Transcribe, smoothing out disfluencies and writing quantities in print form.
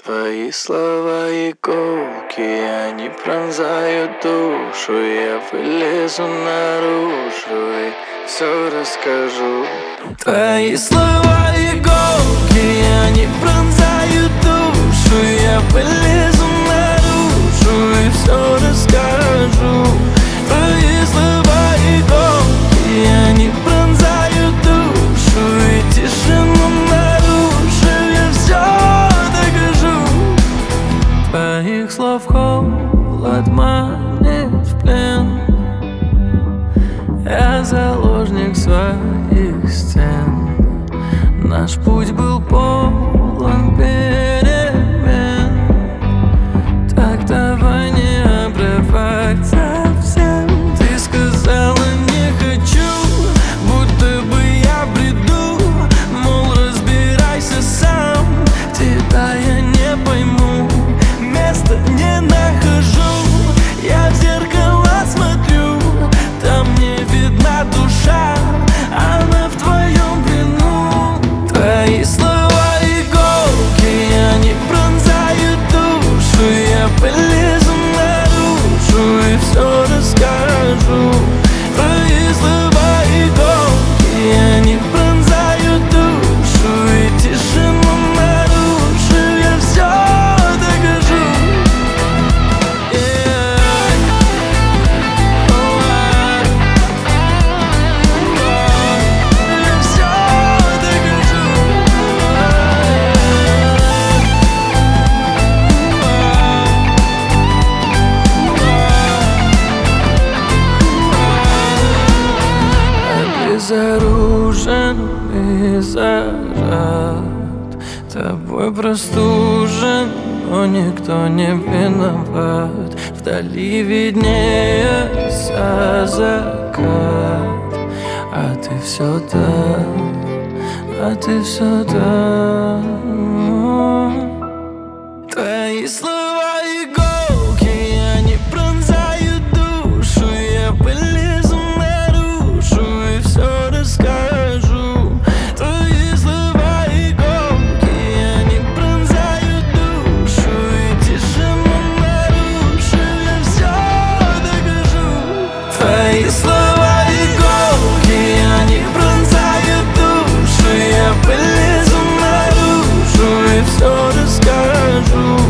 Твои слова иголки, они пронзают душу. Я вылезу наружу и все расскажу. Твои слова иголки, они пронзают душу. Я вылезу наружу и все расскажу. Твои слова иголки, они пронзают душу. И тишину наружу я все докажу. Твоих слов холод манит в плен. Я заложник своих стен. Наш путь был полон перемен. Так давай не обрывать совсем. Ты сказала не хочу, будто бы я бреду. Мол, разбирайся сам, тебя я не пойму. Места не нахожу, я в зеркало смотрю. Там не видна душа, она в твоем плену. Твои слова иголки, они пронзают душу. Я полезу наружу и все расскажу. Твои слова иголки, они пронзают душу. И тишину наружу я все докажу. Безоружен и зажат, тобой простужен, но никто не виноват. Вдали виднеется закат, а ты все там, а ты все там. Твои слова иголки, они пронзают душу. Я полезу наружу и все расскажу. Твои слова иголки, они пронзают душу. И тишину наружу я все докажу. Твои слова иголки, они пронзают душу. Я полезу наружу и все расскажу.